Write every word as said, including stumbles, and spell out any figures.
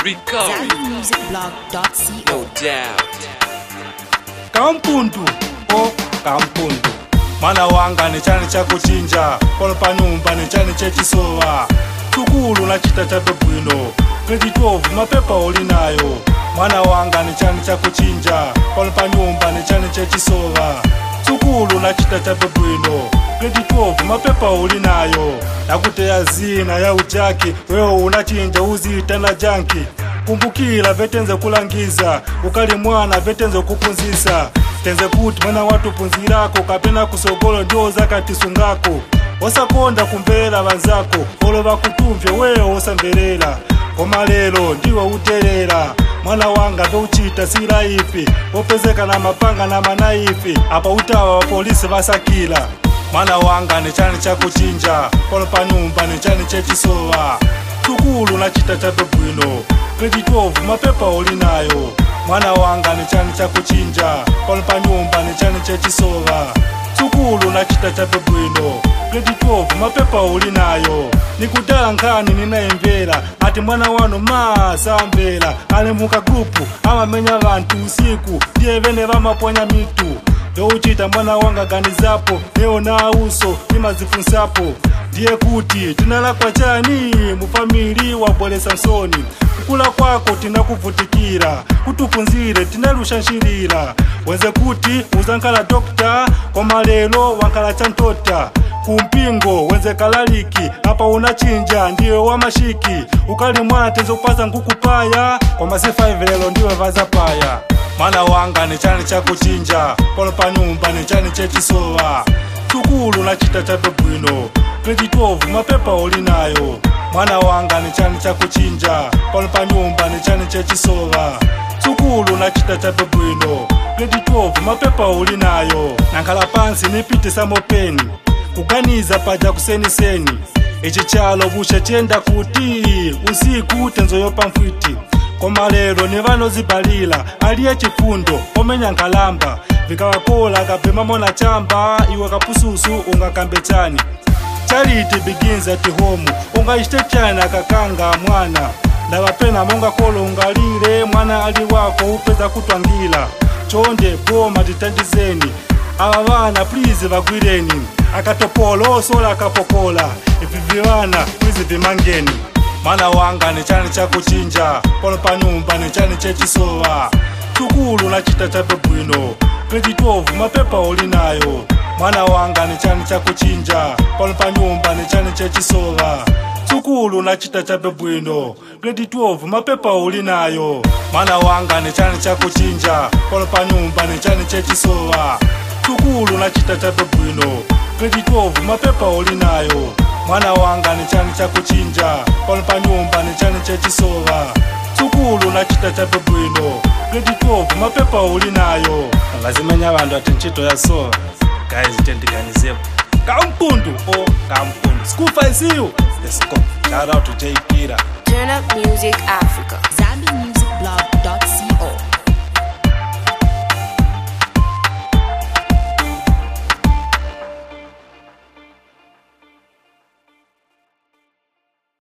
Rico, Zambi Music Blog dot co. no doubt. Kampundu, oh kampundu. Mwana wanga ni chani cha kuchinja, polo pa nyumba ni chani che chisowa. Tukulu na chita cha bebwino, grade twelve mapepa olinayo. Mwana wanga ni chani cha kuchinja, polo pa nyumba ni chani che chisowa. Tukulu na chita cha bebwino, grade twelve mapepa olinayo. Nakutea zina ya ujaki, wewe unachinja uzita na janki. Kumbukila vetenze kulangiza, ukali mwana vetenze kupunzisa. Tenze kuti mwana watu punzirako, kapena kusogolo ndio zakatisungako. Osakonda kumbela banzako, olo bakutumvye wewe osambelela. Koma lelo ndiwe utelela, mwana wanga ndo uchita siraifi. Opezeka na mapanga na manaifi, apa utawa wa polisi basakila. Mwana wanga ni chani cha kuchinja, polo pa nyumba ni chani che chisowa. Tukulu na chita cha bebwino, grade twelve mapepa olinayo. Mwana wanga ni chani cha kuchinja, polo pa nyumba ni chani che chisowa. Tukulu na chita cha bebwino, grade twelve mapepa olinayo. Nikudala nkani ninaimvera, ati mwana wano masambela. Ale muka grupu, ama menya vantu usiku, diye vene vama ponya mitu. Yo uchita mwana wanga ganizapo, neo na uso, nima zifunsapo. Diye kuti, tinala kwa chani, mufamili wa Bole Sansoni. Kukula kwako tina kuvutikira, kutupunzire tina lushanshirira. Wenze kuti, uzankala dokta, koma lelo wankala chantota. Kumpingo, wenze kalaliki, hapa unachinja, ndiwe wa mashiki. Ukali mwana tenzo kwaza nkukupaya, kwa masifa lelo ndiwe vaza paya. Mwana wanga ni chani cha kuchinja, polo pa nyumba ni chani che chisowa. Tukulu na chita cha bebwino, grade twelve mapepa olinayo. Mwana wanga ni chani cha kuchinja, polo pa nyumba ni chani che chisowa. Tukulu na chita cha bebwino, grade twelve mapepa olinayo. Nankala pansi nipite samopeni, kuganiza paja kuseni seni. Ichi chalo bushe chenda kuti, usiku tenzo yopa mfwiti. Koma lero ni vano zibalila, aliye chifundo, omenya nkalamba. Vikawakola kapema mona chamba, iwe kapususu unga kambechani. Charity begins at home, unga ishtetchana kakanga mwana. Ndawapena monga kolo ungalile, mwana ali wako upeza kutwangila. Chonde boma titandizeni, awa vana please vagwireni. Akatopolo sola akapokola, iviviwana please vimangeni. Mwana wanga ni chani cha kuchinja, polo pa nyumba ni chani che chisowa. Tukulu na chita cha bebwino, grade twelve mapepa olinayo. Mwana wanga ni chani cha kuchinja, polo pa nyumba ni chani che chisowa. Tukulu na chita cha bebwino, grade twelve mapepa olinayo. Mwana wanga ni chani cha kuchinja, polo pa nyumba ni chani che chisowa. Tukulu na chita cha bebwino, grade twelve mapepa olinayo. Mwana wanga ni chani cha kuchinja, polo pa nyumba ni chani che chisowa. Tukulu na chita cha bebwino, grade twelve mapepa olinayo. Lazimenya vandu ati nchito ya sowa, guys tendiganizepo. Kampundu, oh kampundu. School five, see you. Let's go. Shout out to J Peter. Turn Up Music Africa. Zambi Music